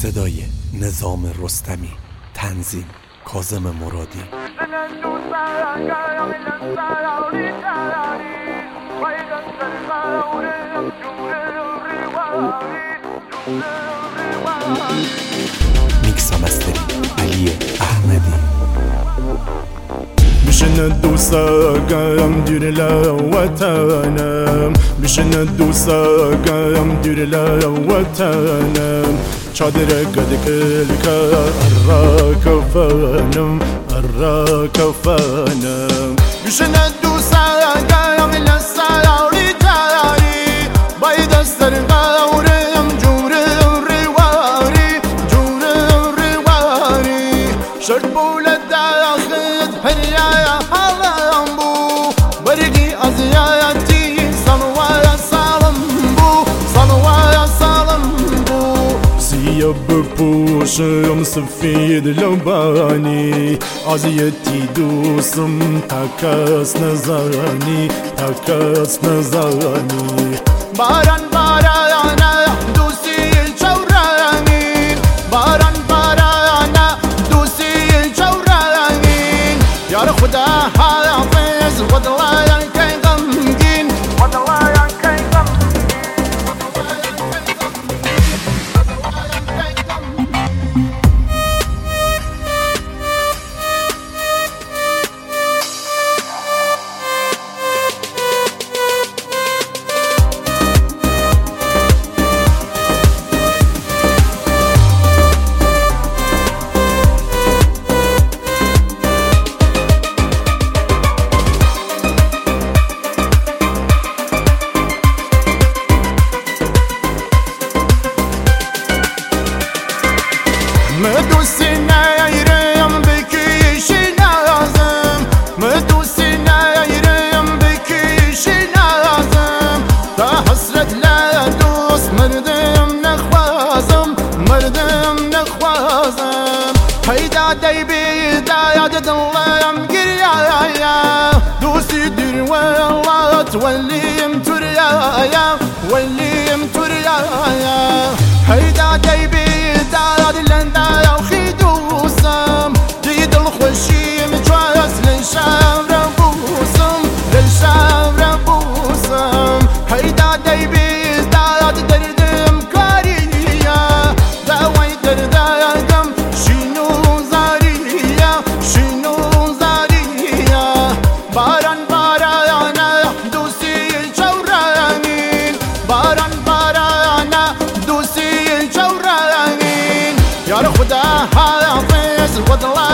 صدای نظام رستمی، تنظیم کاظم مرادی. میکس مستری علی احمدی. بشن دوساقم دير لوتانا بشن دوساقم دير لوتانا چادر قد كلك أراك فانم أراك فانم بشن دوساقم لساوري تاري بايد السرقاورم جور الرواري جور الرواري شرط بولد داخل هريا حلمبو برقي أزياتي صنوايا صالمبو صنوايا صالمبو سيب بوشم سفيد لباني أزياتي دوسم تاكاس نزاني تاكاس نزاني باران بارانا دوسي الجوراني باران بارانا دوسي الجوراني يا خدا حافظ والله كي غمقين والله كي مدوسنا يريم بكيشي لازم مدوسنا يريم بكيشي لازم تا حسرت لا دوس مردم نخوازم مردم نخوازم هيدا ديبي دايا دلم قريايا دوسي دير والله توليم تريايا وليم تريايا هيدا ديبي دايا دلن يا خدا حافظ والله